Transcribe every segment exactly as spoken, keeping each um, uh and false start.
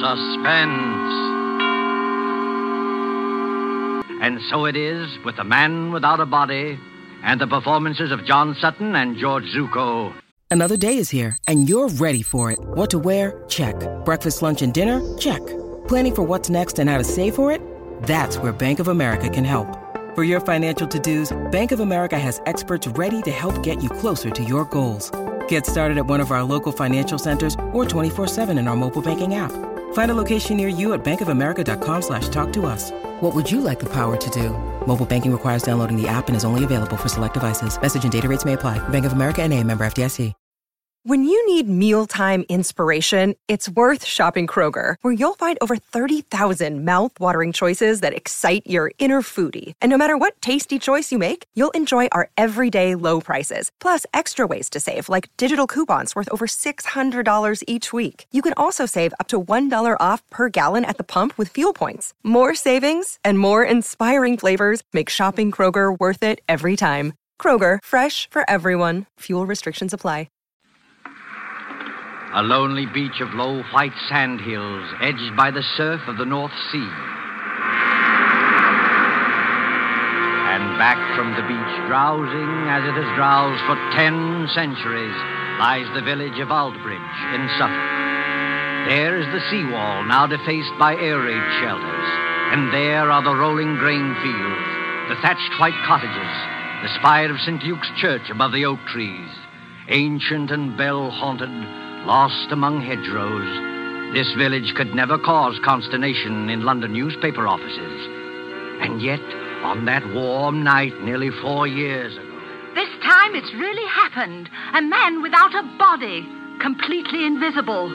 Suspense. And so it is with The Man Without a Body and the performances of John Sutton and George Zucco. Another day is here, and you're ready for it. What to wear? Check. Breakfast, lunch, and dinner? Check. Planning for what's next and how to save for it? That's where Bank of America can help. For your financial to-dos, Bank of America has experts ready to help get you closer to your goals. Get started at one of our local financial centers or twenty-four seven in our mobile banking app. Find a location near you at bankofamerica.com slash talk to us. What would you like the power to do? Mobile banking requires downloading the app and is only available for select devices. Message and data rates may apply. Bank of America N A, member F D I C. When you need mealtime inspiration, it's worth shopping Kroger, where you'll find over thirty thousand mouth-watering choices that excite your inner foodie. And no matter what tasty choice you make, you'll enjoy our everyday low prices, plus extra ways to save, like digital coupons worth over six hundred dollars each week. You can also save up to one dollar off per gallon at the pump with fuel points. More savings and more inspiring flavors make shopping Kroger worth it every time. Kroger, fresh for everyone. Fuel restrictions apply. A lonely beach of low white sand hills edged by the surf of the North Sea. And back from the beach, drowsing as it has drowsed for ten centuries, lies the village of Aldbridge in Suffolk. There is the seawall, now defaced by air raid shelters. And there are the rolling grain fields, the thatched white cottages, the spire of Saint Luke's Church above the oak trees. Ancient and bell-haunted, lost among hedgerows, this village could never cause consternation in London newspaper offices. And yet, on that warm night nearly four years ago... This time it's really happened. A man without a body, completely invisible.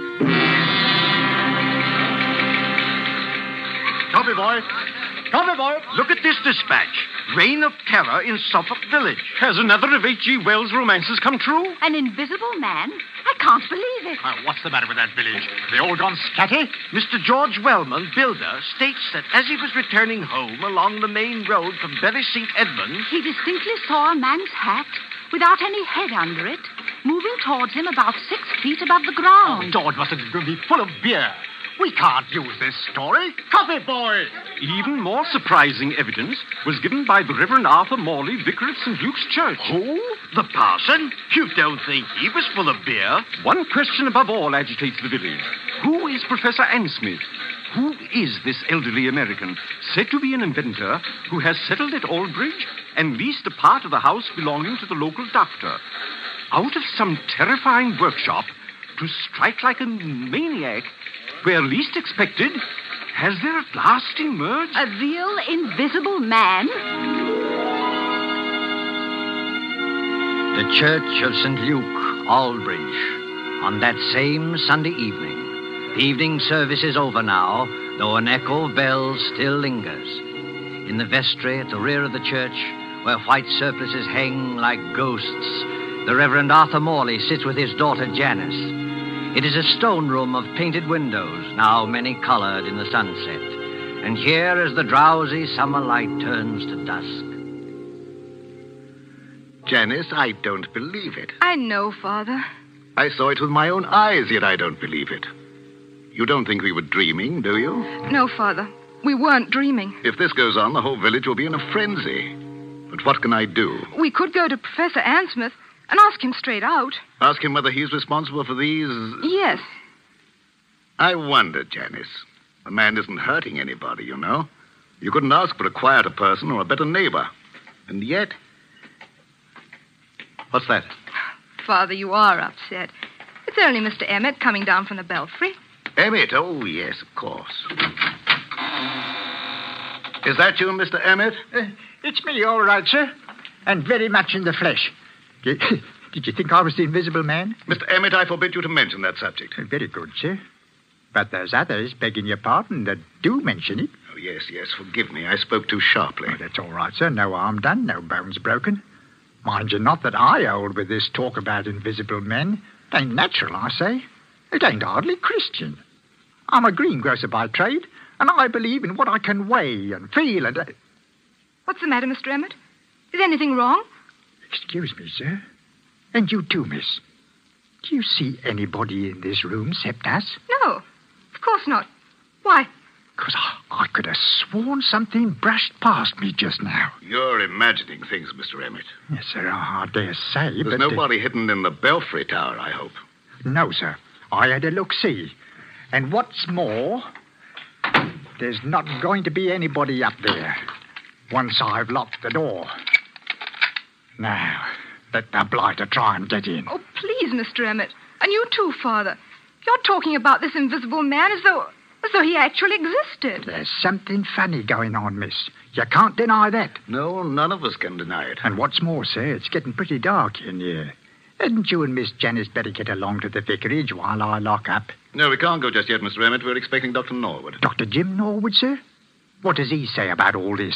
Copy, boy. Copy, boy. Look at this dispatch. Reign of Terror in Suffolk Village. Has another of H G Wells' romances come true? An invisible man? I can't believe it. Uh, what's the matter with that village? They all gone scatty? Mister George Wellman, builder, states that as he was returning home along the main road from Bury Saint Edmunds... He distinctly saw a man's hat, without any head under it, moving towards him about six feet above the ground. Oh, George must have been full of beer. We can't use this story. Copy, boy! Even more surprising evidence was given by the Reverend Arthur Morley, vicar of Saint Luke's Church. Who? The parson? You don't think he was full of beer? One question above all agitates the village. Who is Professor Ansmith? Who is this elderly American, said to be an inventor, who has settled at Aldbridge and leased a part of the house belonging to the local doctor? Out of some terrifying workshop, to strike like a maniac, where least expected, has there at last emerged... A real invisible man? The Church of Saint Luke, Aldbridge, on that same Sunday evening. The evening service is over now, though an echo of bells still lingers. In the vestry at the rear of the church, where white surplices hang like ghosts, the Reverend Arthur Morley sits with his daughter Janice. It is a stone room of painted windows, now many-colored in the sunset. And here, as the drowsy summer light turns to dusk... Janice, I don't believe it. I know, Father. I saw it with my own eyes, yet I don't believe it. You don't think we were dreaming, do you? No, Father. We weren't dreaming. If this goes on, the whole village will be in a frenzy. But what can I do? We could go to Professor Ansmith and ask him straight out. Ask him whether he's responsible for these... Yes. I wonder, Janice. The man isn't hurting anybody, you know. You couldn't ask for a quieter person or a better neighbor. And yet... What's that? Father, you are upset. It's only Mister Emmett coming down from the belfry. Emmett? Oh, yes, of course. Is that you, Mister Emmett? Uh, it's me, all right, sir. And very much in the flesh. Did you think I was the invisible man? Mister Emmett, I forbid you to mention that subject. Very good, sir. But there's others, begging your pardon, that do mention it. Oh, yes, yes, forgive me. I spoke too sharply. Oh, that's all right, sir. No harm done, no bones broken. Mind you not that I hold with this talk about invisible men. It ain't natural, I say. It ain't hardly Christian. I'm a greengrocer by trade, and I believe in what I can weigh and feel and... Uh... What's the matter, Mister Emmett? Is anything wrong? Excuse me, sir. And you too, miss. Do you see anybody in this room except us? No, of course not. Why? Because I, I could have sworn something brushed past me just now. You're imagining things, Mister Emmett. Yes, sir, I, I dare say, There's but... nobody hidden in the Belfry Tower, I hope. Uh, no, sir. I had a look-see. And what's more, there's not going to be anybody up there once I've locked the door. Now, let the blighter try and get in. Oh, please, Mister Emmett. And you too, Father. You're talking about this invisible man as though... as though he actually existed. There's something funny going on, miss. You can't deny that. No, none of us can deny it. And what's more, sir, it's getting pretty dark in here. Hadn't you and Miss Janice better get along to the vicarage while I lock up? No, we can't go just yet, Mister Emmett. We're expecting Doctor Norwood. Doctor Jim Norwood, sir? What does he say about all this?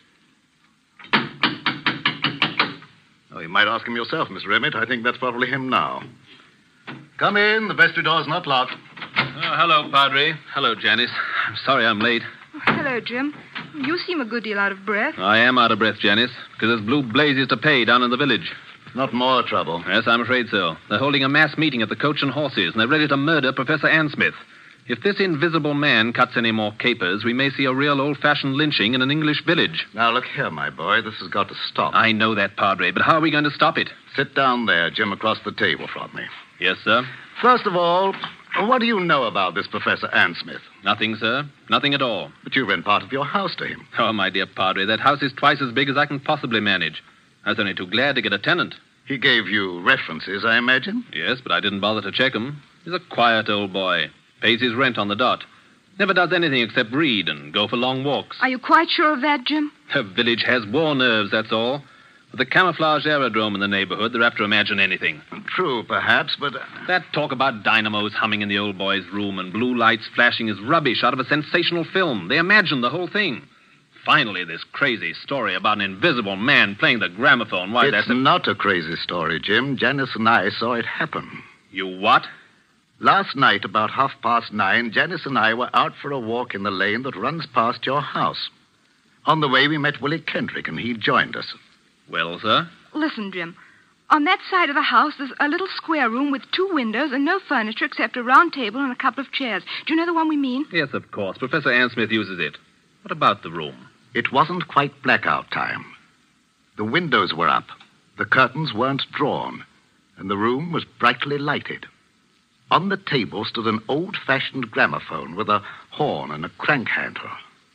Oh, you might ask him yourself, Mister Emmett. I think that's probably him now. Come in. The vestry door's not locked. Oh, hello, Padre. Hello, Janice. I'm sorry I'm late. Oh, hello, Jim. You seem a good deal out of breath. I am out of breath, Janice, because there's blue blazes to pay down in the village. Not more trouble. Yes, I'm afraid so. They're holding a mass meeting at the Coach and Horses, and they're ready to murder Professor Ansmith. If this invisible man cuts any more capers, we may see a real old-fashioned lynching in an English village. Now, look here, my boy. This has got to stop. I know that, Padre, but how are we going to stop it? Sit down there, Jim, across the table from me. Yes, sir. First of all, what do you know about this Professor Ansmith? Nothing, sir. Nothing at all. But you rent part of your house to him. Oh, my dear Padre, that house is twice as big as I can possibly manage. I was only too glad to get a tenant. He gave you references, I imagine? Yes, but I didn't bother to check him. He's a quiet old boy. Pays his rent on the dot. Never does anything except read and go for long walks. Are you quite sure of that, Jim? The village has war nerves, that's all. With the camouflage aerodrome in the neighborhood, they're apt to imagine anything. True, perhaps, but... Uh... That talk about dynamos humming in the old boy's room and blue lights flashing is rubbish out of a sensational film. They imagine the whole thing. Finally, this crazy story about an invisible man playing the gramophone. Why, it's that's... A... not a crazy story, Jim. Janice and I saw it happen. You what? Last night, about half past nine, Janice and I were out for a walk in the lane that runs past your house. On the way, we met Willie Kendrick, and he joined us. Well, sir? Listen, Jim. On that side of the house, there's a little square room with two windows and no furniture except a round table and a couple of chairs. Do you know the one we mean? Yes, of course. Professor Ansmith uses it. What about the room? It wasn't quite blackout time. The windows were up, the curtains weren't drawn, and the room was brightly lighted. On the table stood an old-fashioned gramophone with a horn and a crank handle.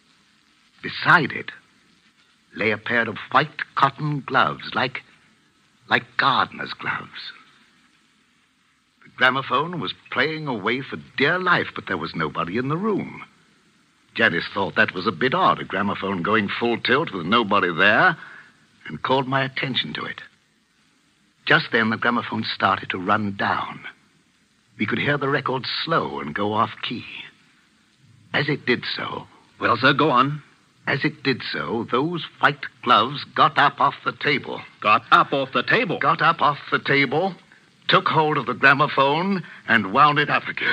Beside it lay a pair of white cotton gloves, like, like gardener's gloves. The gramophone was playing away for dear life, but there was nobody in the room. Janice thought that was a bit odd, a gramophone going full tilt with nobody there, and called my attention to it. Just then, the gramophone started to run down. We could hear the record slow and go off-key. As it did so... Well, sir, go on. As it did so, those white gloves got up off the table. Got up off the table? Got up off the table, took hold of the gramophone, and wound it up again.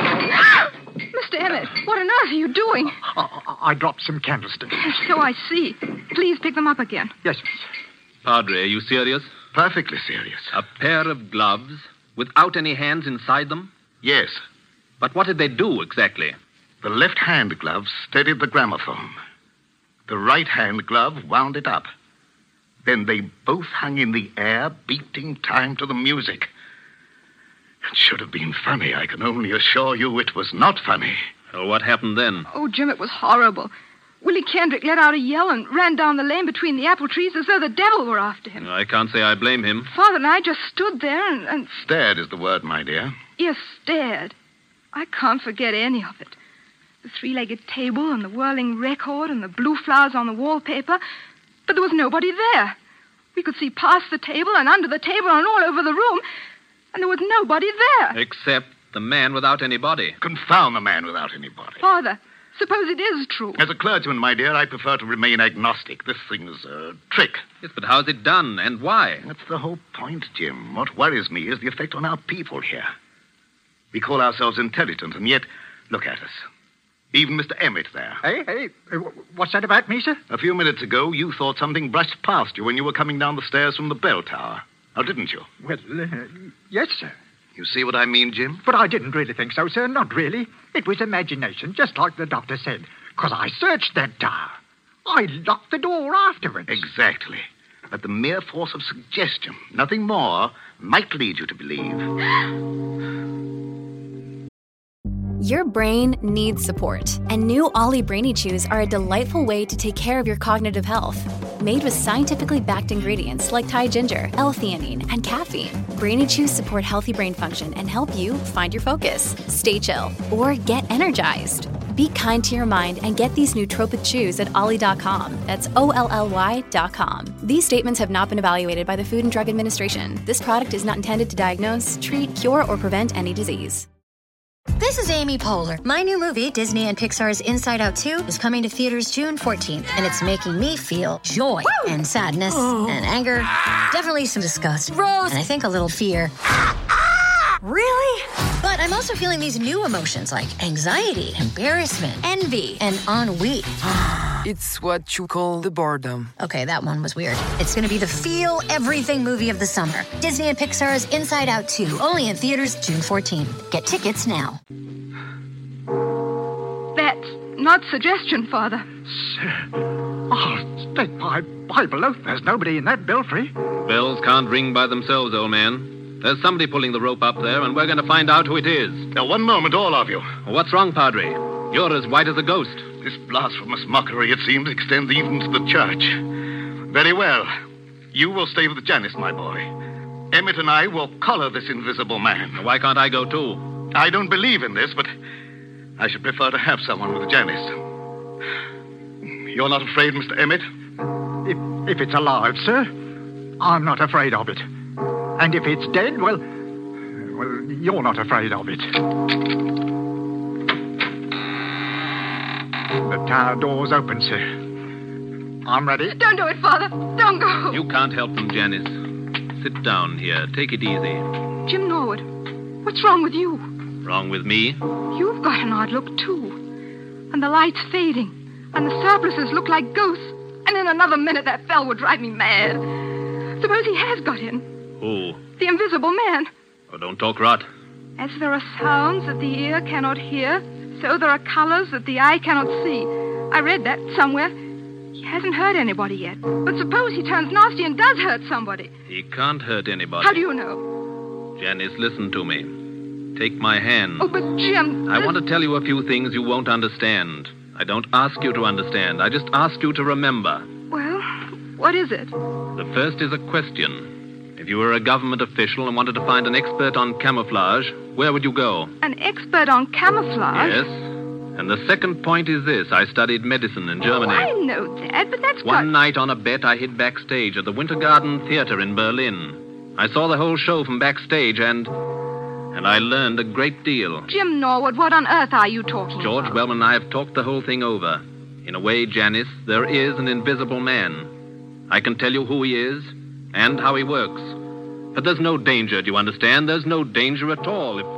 Mister Emmett, what on earth are you doing? I, I dropped some candlesticks. So I see. Please pick them up again. Yes, miss. Padre, are you serious? Perfectly serious. A pair of gloves without any hands inside them? Yes. But what did they do exactly? The left-hand glove steadied the gramophone. The right-hand glove wound it up. Then they both hung in the air, beating time to the music. It should have been funny. I can only assure you it was not funny. Well, what happened then? Oh, Jim, it was horrible. Willie Kendrick let out a yell and ran down the lane between the apple trees as though the devil were after him. I can't say I blame him. Father and I just stood there and... and... Stared is the word, my dear. Yes, stared. I can't forget any of it. The three-legged table and the whirling record and the blue flowers on the wallpaper. But there was nobody there. We could see past the table and under the table and all over the room, and there was nobody there. Except the man without any body. Confound the man without any body. Father, suppose it is true. As a clergyman, my dear, I prefer to remain agnostic. This thing's a trick. Yes, but how's it done, and why? That's the whole point, Jim. What worries me is the effect on our people here. We call ourselves intelligent, and yet, look at us. Even Mister Emmett there. Hey, hey, what's that about me, sir? A few minutes ago, you thought something brushed past you when you were coming down the stairs from the bell tower. Now, didn't you? Well, uh, yes, sir. You see what I mean, Jim? But I didn't really think so, sir. Not really. It was imagination, just like the doctor said. Because I searched that tower. I locked the door afterwards. Exactly. But the mere force of suggestion, nothing more, might lead you to believe. Your brain needs support, and new Ollie Brainy Chews are a delightful way to take care of your cognitive health. Made with scientifically backed ingredients like Thai ginger, L-theanine, and caffeine, Brainy Chews support healthy brain function and help you find your focus, stay chill, or get energized. Be kind to your mind and get these nootropic chews at ollie dot com. That's O L L Y dot com. These statements have not been evaluated by the Food and Drug Administration. This product is not intended to diagnose, treat, cure, or prevent any disease. This is Amy Poehler. My new movie, Disney and Pixar's Inside Out two, is coming to theaters June fourteenth, and it's making me feel joy Woo! and sadness oh. and anger, definitely some disgust, Rose. and I think a little fear. Really? But I'm also feeling these new emotions like anxiety, embarrassment, envy, and ennui. It's what you call the boredom. Okay, that one was weird. It's going to be the feel everything movie of the summer. Disney and Pixar's Inside Out two, only in theaters June fourteenth. Get tickets now. That's not suggestion, Father. Sir, oh, stake my Bible oath, there's nobody in that belfry. Bells can't ring by themselves, old man. There's somebody pulling the rope up there, and we're going to find out who it is. Now, one moment, all of you. What's wrong, Padre? You're as white as a ghost. This blasphemous mockery, it seems, extends even to the church. Very well. You will stay with Janice, my boy. Emmett and I will collar this invisible man. Why can't I go, too? I don't believe in this, but I should prefer to have someone with Janice. You're not afraid, Mister Emmett? If, if it's alive, sir, I'm not afraid of it. And if it's dead, well, well, you're not afraid of it. The tower door's open, sir. I'm ready. Don't do it, Father. Don't go. You can't help them, Janice. Sit down here. Take it easy. Jim Norwood, what's wrong with you? Wrong with me? You've got an odd look, too. And the light's fading. And the surplices look like ghosts. And in another minute, that fell would drive me mad. Suppose he has got in. Who? The invisible man. Oh, don't talk rot. As there are sounds that the ear cannot hear, so there are colors that the eye cannot see. I read that somewhere. He hasn't hurt anybody yet. But suppose he turns nasty and does hurt somebody. He can't hurt anybody. How do you know? Janice, listen to me. Take my hand. Oh, but Jim... I want to tell you a few things you won't understand. I don't ask you to understand. I just ask you to remember. Well, what is it? The first is a question. If you were a government official and wanted to find an expert on camouflage, where would you go? An expert on camouflage? Yes. And the second point is this. I studied medicine in Germany. Oh, I know that, but that's One got... night on a bet, I hid backstage at the Winter Garden Theater in Berlin. I saw the whole show from backstage, and... and I learned a great deal. Jim Norwood, what on earth are you talking George about? Wellman and I have talked the whole thing over. In a way, Janice, there is an invisible man. I can tell you who he is and how he works. But there's no danger, do you understand? There's no danger at all if...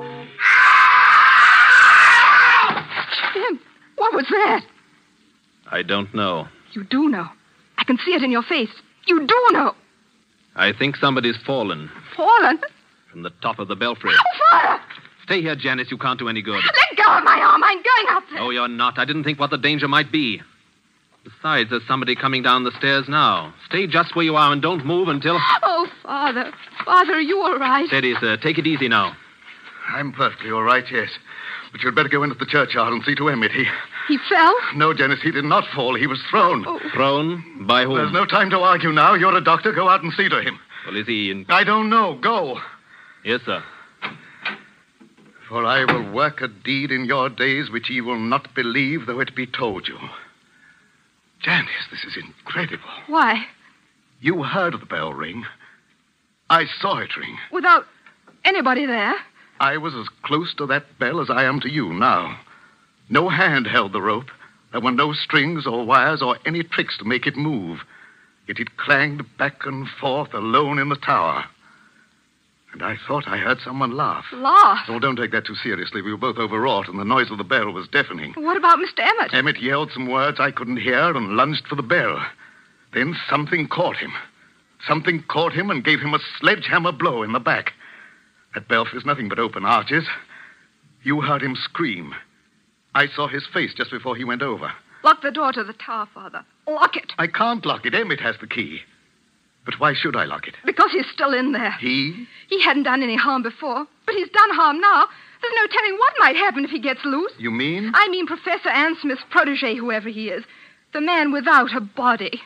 Jim, what was that? I don't know. You do know. I can see it in your face. You do know. I think somebody's fallen. Fallen? From the top of the belfry. Oh, Father! Stay here, Janice. You can't do any good. Let go of my arm. I'm going up there. No, you're not. I didn't think what the danger might be. Besides, there's somebody coming down the stairs now. Stay just where you are and don't move until... Oh, Father. Father, are you all right? Steady, sir. Take it easy now. I'm perfectly all right, yes. But you'd better go into the churchyard and see to Emmett. He... He fell? No, Janice, he did not fall. He was thrown. Oh. Thrown? By whom? There's no time to argue now. You're a doctor. Go out and see to him. Well, is he in... I don't know. Go. Yes, sir. For I will work a deed in your days which ye will not believe, though it be told you. Janice, this is incredible. Why? You heard the bell ring. I saw it ring. Without anybody there? I was as close to that bell as I am to you now. No hand held the rope. There were no strings or wires or any tricks to make it move. Yet it clanged back and forth alone in the tower. And I thought I heard someone laugh. Laugh? Oh, don't take that too seriously. We were both overwrought, and the noise of the bell was deafening. What about Mister Emmett? Emmett yelled some words I couldn't hear and lunged for the bell. Then something caught him. Something caught him and gave him a sledgehammer blow in the back. That belfry's nothing but open arches. You heard him scream. I saw his face just before he went over. Lock the door to the tower, Father. Lock it. I can't lock it. Emmett has the key. But why should I lock it? Because he's still in there. He? He hadn't done any harm before, but he's done harm now. There's no telling what might happen if he gets loose. You mean? I mean Professor Ann Smith's protege, whoever he is. The man without a body.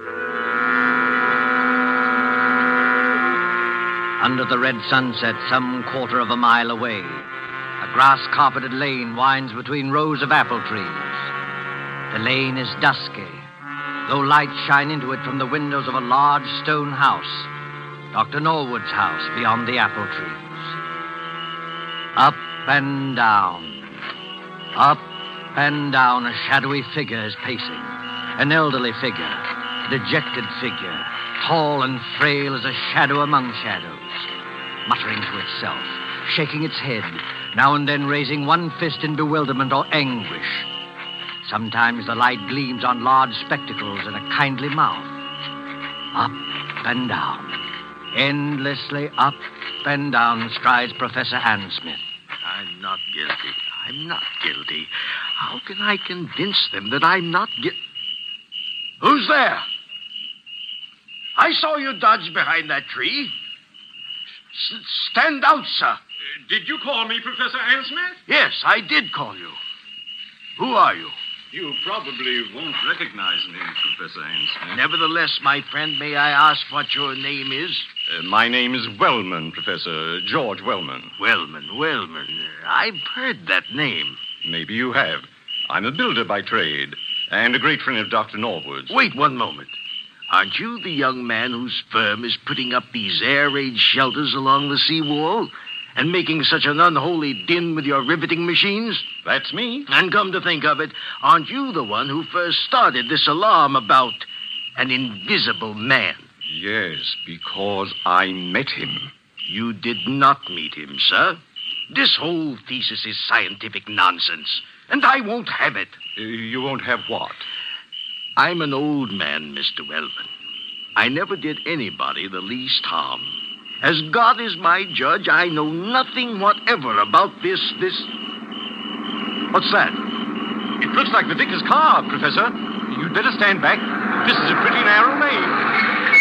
Under the red sunset, some quarter of a mile away, a grass-carpeted lane winds between rows of apple trees. The lane is dusky, though lights shine into it from the windows of a large stone house, Doctor Norwood's house beyond the apple trees. Up and down, up and down, a shadowy figure is pacing. An elderly figure, a dejected figure, tall and frail as a shadow among shadows, muttering to itself, shaking its head, now and then raising one fist in bewilderment or anguish. Sometimes the light gleams on large spectacles and a kindly mouth. Up and down, endlessly up and down strides Professor Ann Smith. I'm not guilty. I'm not guilty. How can I convince them that I'm not guilty? Who's there? I saw you dodge behind that tree. S- stand out, sir. Uh, did you call me Professor Ann Smith? Yes, I did call you. Who are you? You probably won't recognize me, Professor Ann Smith. Nevertheless, my friend, may I ask what your name is? Uh, my name is Wellman, Professor George Wellman. Wellman, Wellman. I've heard that name. Maybe you have. I'm a builder by trade, and a great friend of Doctor Norwood's. Wait one moment. Aren't you the young man whose firm is putting up these air-raid shelters along the seawall and making such an unholy din with your riveting machines? That's me. And come to think of it, aren't you the one who first started this alarm about an invisible man? Yes, because I met him. You did not meet him, sir. This whole thesis is scientific nonsense, and I won't have it. Uh, you won't have what? I'm an old man, Mister Wellman. I never did anybody the least harm. As God is my judge, I know nothing whatever about this, this... What's that? It looks like the vicar's car, Professor. You'd better stand back. This is a pretty narrow lane.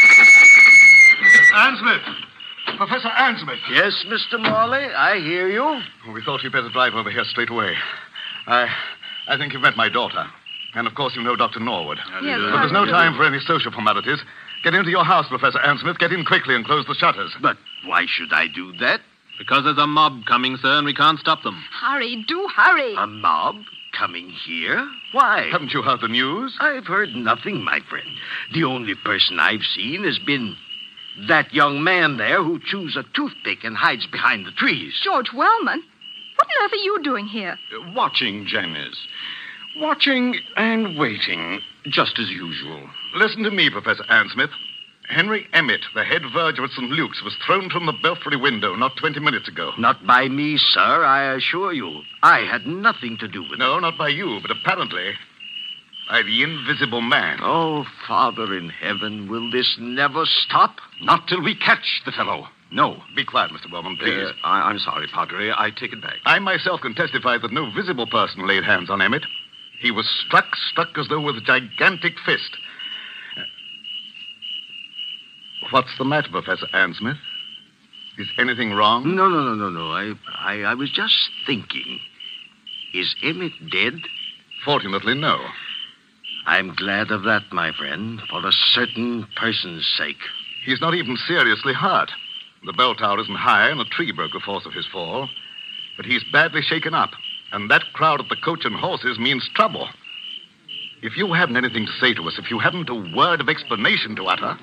Ann Smith. Professor Ann Smith. Yes, Mister Morley, I hear you. Well, we thought you'd better drive over here straight away. I, I think you've met my daughter. And, of course, you know Doctor Norwood. Yes, but there's no time for any social formalities. Get into your house, Professor Ann Smith. Get in quickly and close the shutters. But why should I do that? Because there's a mob coming, sir, and we can't stop them. Hurry, do hurry. A mob coming here? Why? Haven't you heard the news? I've heard nothing, my friend. The only person I've seen has been that young man there who chews a toothpick and hides behind the trees. George Wellman? What on earth are you doing here? Uh, watching, Janice. Watching and waiting, just as usual. Listen to me, Professor Ann Smith. Henry Emmett, the head verger at Saint Luke's, was thrown from the belfry window not twenty minutes ago. Not by me, sir, I assure you. I had nothing to do with no, it. No, not by you, but apparently by the invisible man. Oh, Father in heaven, will this never stop? Not till we catch the fellow. No. Be quiet, Mister Wellman, please. Uh, I- I'm sorry, Padre. I take it back. I myself can testify that no visible person laid hands on Emmett. He was struck, struck as though with a gigantic fist. Uh, what's the matter, Professor Ann Smith? Is anything wrong? No, no, no, no, no. I, I, I was just thinking. Is Emmett dead? Fortunately, no. I'm glad of that, my friend, for a certain person's sake. He's not even seriously hurt. The bell tower isn't high, and a tree broke the force of his fall. But he's badly shaken up. And that crowd at the Coach and Horses means trouble. If you haven't anything to say to us, if you haven't a word of explanation to utter...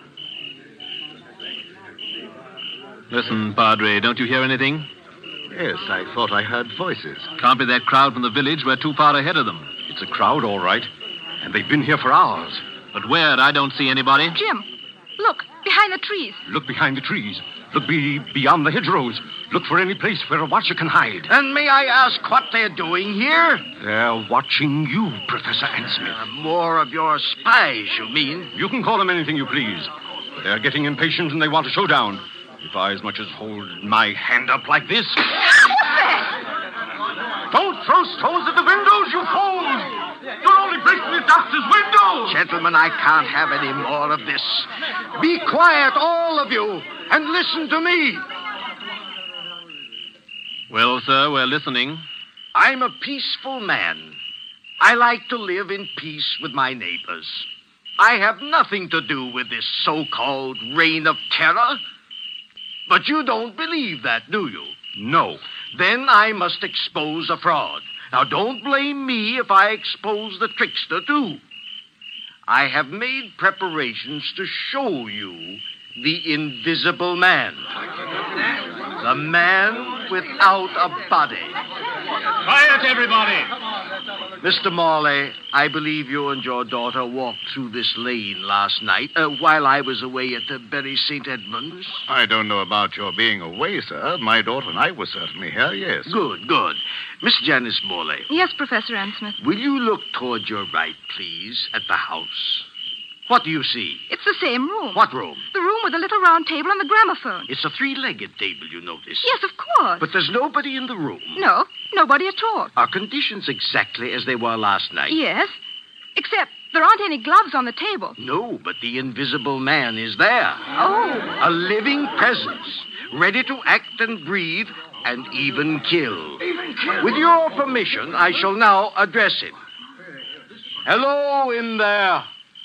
Listen, Padre, don't you hear anything? Yes, I thought I heard voices. Can't be that crowd from the village. We're too far ahead of them. It's a crowd, all right. And they've been here for hours. But where? I don't see anybody. Jim, look, behind the trees. Look behind the trees. Look be beyond the hedgerows. Look for any place where a watcher can hide. And may I ask what they're doing here? They're watching you, Professor Ann Smith. Uh, more of your spies, you mean? You can call them anything you please. They're getting impatient and they want a showdown. If I as much as hold my hand up like this... Don't throw stones at the windows, you fools! You're only breaking the doctor's window! Gentlemen, I can't have any more of this. Be quiet, all of you, and listen to me. Well, sir, we're listening. I'm a peaceful man. I like to live in peace with my neighbors. I have nothing to do with this so-called reign of terror. But you don't believe that, do you? No. Then I must expose a fraud. Now, don't blame me if I expose the trickster, too. I have made preparations to show you the invisible man. The man without a body. Quiet, everybody! Mister Morley, I believe you and your daughter walked through this lane last night uh, while I was away at the Bury Saint Edmunds. I don't know about your being away, sir. My daughter and I were certainly here, yes. Good, good. Miss Janice Morley. Yes, Professor Ansmith. Will you look toward your right, please, at the house? What do you see? It's the same room. What room? The room with the little round table and the gramophone. It's a three-legged table, you notice. Yes, of course. But there's nobody in the room. No, nobody at all. Are conditions exactly as they were last night? Yes, except there aren't any gloves on the table. No, but the invisible man is there. Oh. A living presence, ready to act and breathe and even kill. Even kill. With your permission, I shall now address him. Hello in there.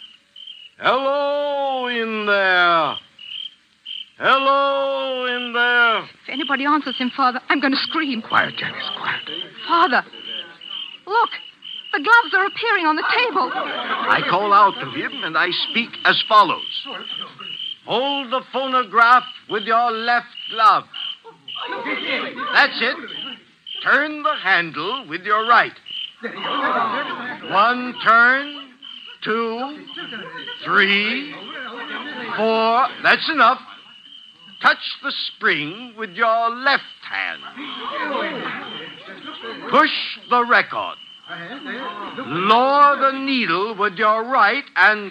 Hello in there. Hello in there. If anybody answers him, Father, I'm going to scream. Quiet, Janice, quiet. Father, look. The gloves are appearing on the table. I call out to him, and I speak as follows. Hold the phonograph with your left glove. That's it. Turn the handle with your right. One turn. Two, three, four. That's enough. Touch the spring with your left hand. Push the record. Lower the needle with your right and...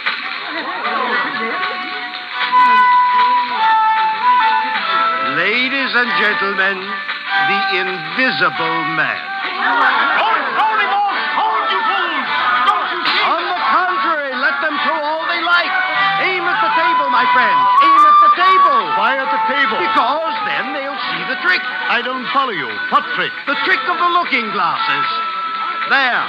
Ladies and gentlemen, the Invisible Man. Don't throw him off! Hold, you fools! Don't you see? On the contrary, let them throw all they like. Aim at the table, my friend. Aim at the table. Why at the table? Because then they'll see the trick. I don't follow you. What trick? The trick of the looking glasses. There.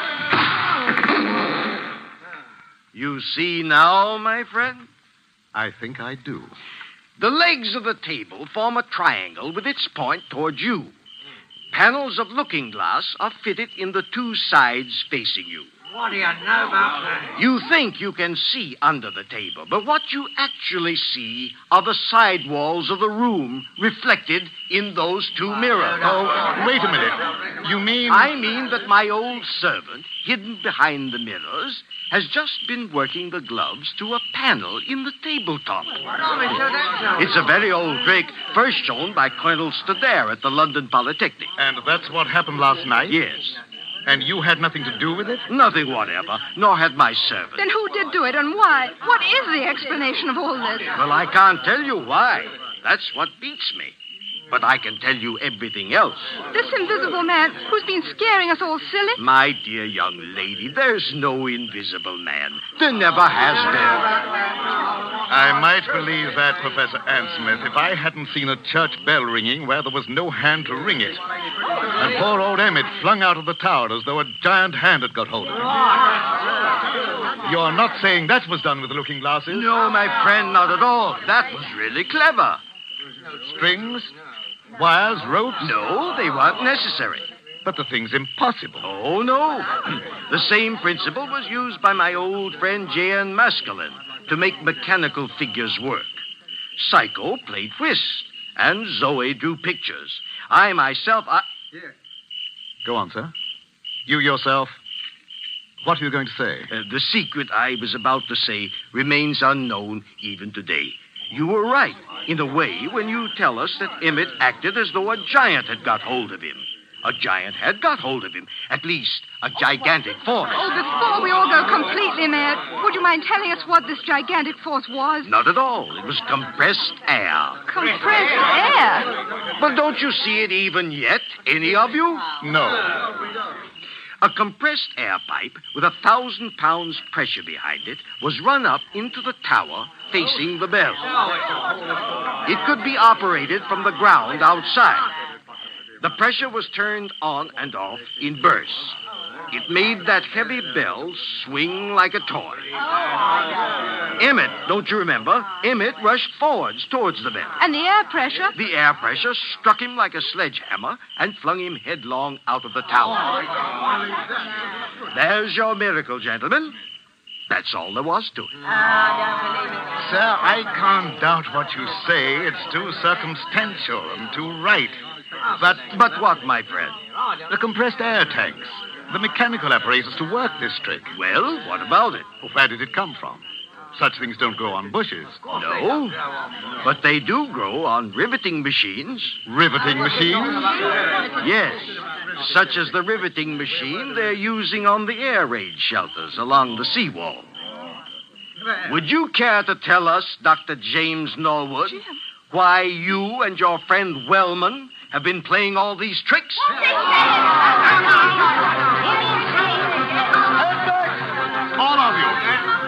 You see now, my friend? I think I do. The legs of the table form a triangle with its point toward you. Panels of looking glass are fitted in the two sides facing you. What do you know about that? You think you can see under the table, but what you actually see are the side walls of the room reflected in those two mirrors. Oh, wait a minute. You mean... I mean that my old servant, hidden behind the mirrors, has just been working the gloves to a panel in the tabletop. It's a very old trick, first shown by Colonel Stadair at the London Polytechnic. And that's what happened last night? Yes. And you had nothing to do with it? Nothing whatever, nor had my servant. Then who did do it and why? What is the explanation of all this? Well, I can't tell you why. That's what beats me. But I can tell you everything else. This invisible man who's been scaring us all silly? My dear young lady, there's no invisible man. There never has been. I might believe that, Professor Ansmith, if I hadn't seen a church bell ringing where there was no hand to ring it. And poor old Emmett flung out of the tower as though a giant hand had got hold of him. You're not saying that was done with the looking glasses? No, my friend, not at all. That was really clever. Strings? Wires? Ropes? No, they weren't necessary. But the thing's impossible. Oh, no. The same principle was used by my old friend J N Maskelyne to make mechanical figures work. Psycho played whist, and Zoe drew pictures. I myself, I... Go on, sir. You yourself, what are you going to say? Uh, the secret I was about to say remains unknown even today. You were right, in a way, when you tell us that Emmett acted as though a giant had got hold of him. A giant had got hold of him. At least, a gigantic force. Oh, before we all go completely mad, would you mind telling us what this gigantic force was? Not at all. It was compressed air. Compressed air? But don't you see it even yet, any of you? No. A compressed air pipe with a thousand pounds pressure behind it was run up into the tower facing the bell. It could be operated from the ground outside. The pressure was turned on and off in bursts. It made that heavy bell swing like a toy. Emmett, don't you remember? Emmett rushed forwards towards the bell. And the air pressure? The air pressure struck him like a sledgehammer and flung him headlong out of the tower. There's your miracle, gentlemen. That's all there was to it. Sir, I can't doubt what you say. It's too circumstantial and too right. But, but what, my friend? The compressed air tanks. The mechanical apparatus to work this trick. Well, what about it? Where did it come from? Such things don't grow on bushes. No, but they do grow on riveting machines. Riveting machines? Yes, such as the riveting machine they're using on the air raid shelters along the seawall. Would you care to tell us, Doctor James Norwood, Jim. why you and your friend Wellman have been playing all these tricks? All of you.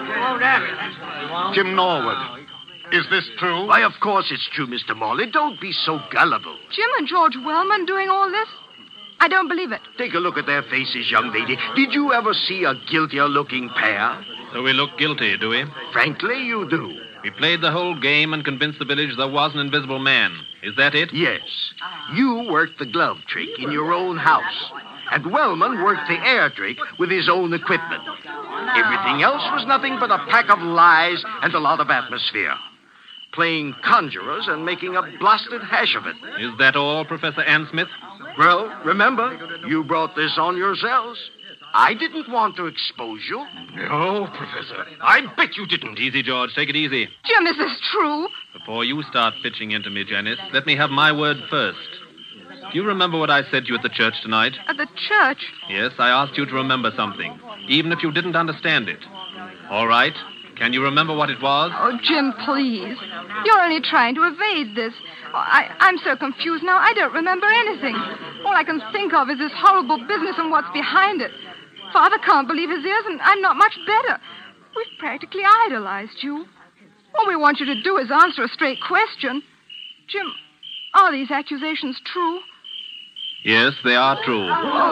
Jim Norwood, is this true? Why, of course it's true, Mister Morley. Don't be so gullible. Jim and George Wellman doing all this? I don't believe it. Take a look at their faces, young lady. Did you ever see a guiltier-looking pair? So we look guilty, do we? Frankly, you do. We played the whole game and convinced the village there was an invisible man. Is that it? Yes. You worked the glove trick in your own house. And Wellman worked the air trick with his own equipment. Everything else was nothing but a pack of lies and a lot of atmosphere. Playing conjurers and making a blasted hash of it. Is that all, Professor Ann Smith? Well, remember, you brought this on yourselves. I didn't want to expose you. No, Professor. I bet you didn't. Easy, George. Take it easy. Jim, is this true? Before you start pitching into me, Janice, let me have my word first. Do you remember what I said to you at the church tonight? At the church? Yes, I asked you to remember something, even if you didn't understand it. All right. Can you remember what it was? Oh, Jim, please. You're only trying to evade this. Oh, I, I'm so confused now, I don't remember anything. All I can think of is this horrible business and what's behind it. Father can't believe his ears, and I'm not much better. We've practically idolized you. All we want you to do is answer a straight question. Jim, are these accusations true? Yes, they are true.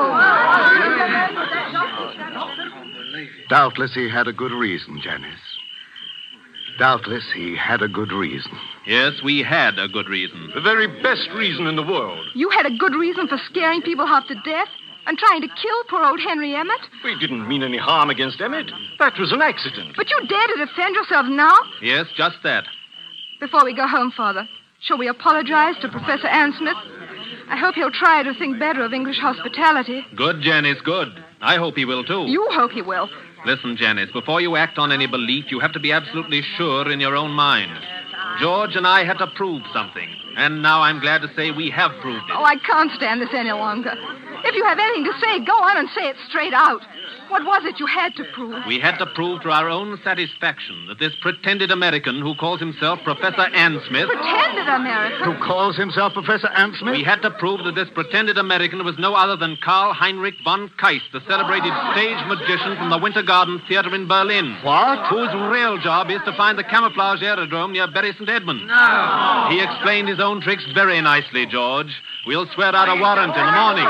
Doubtless he had a good reason, Janice. Doubtless he had a good reason. Yes, we had a good reason. The very best reason in the world. You had a good reason for scaring people half to death and trying to kill poor old Henry Emmett? We didn't mean any harm against Emmett. That was an accident. But you dare to defend yourself now? Yes, just that. Before we go home, Father, shall we apologize to Professor Ann Smith? I hope he'll try to think better of English hospitality. Good, Janice, good. I hope he will, too. You hope he will. Listen, Janice, before you act on any belief, you have to be absolutely sure in your own mind. George and I had to prove something, and now I'm glad to say we have proved it. Oh, I can't stand this any longer. If you have anything to say, go on and say it straight out. What was it you had to prove? We had to prove to our own satisfaction that this pretended American who calls himself Professor Ann Smith... Pretended American? Who calls himself Professor Ann Smith? We had to prove that this pretended American was no other than Karl Heinrich von Keist, the celebrated stage magician from the Winter Garden Theater in Berlin. What? Whose real job is to find the camouflage aerodrome near Bury Saint Edmund. No. He explained his own tricks very nicely, George. We'll swear out a warrant in the morning.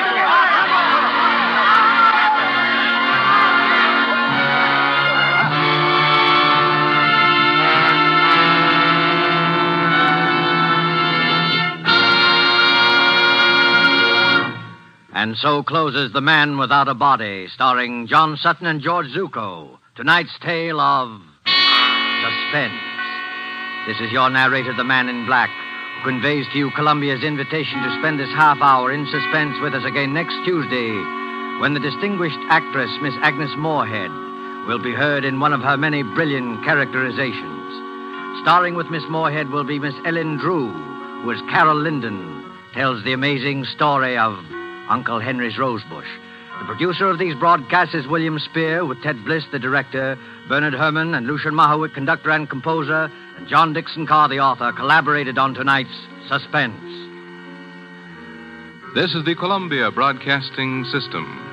And so closes The Man Without a Body, starring John Sutton and George Zuko. Tonight's tale of suspense. This is your narrator, the Man in Black, who conveys to you Columbia's invitation to spend this half hour in suspense with us again next Tuesday, when the distinguished actress, Miss Agnes Moorehead, will be heard in one of her many brilliant characterizations. Starring with Miss Moorehead will be Miss Ellen Drew, who as Carol Linden tells the amazing story of Uncle Henry's Rosebush. The producer of these broadcasts is William Spear, with Ted Bliss, the director, Bernard Herrmann and Lucian Mahowick, conductor and composer, and John Dixon Carr, the author, collaborated on tonight's Suspense. This is the Columbia Broadcasting System.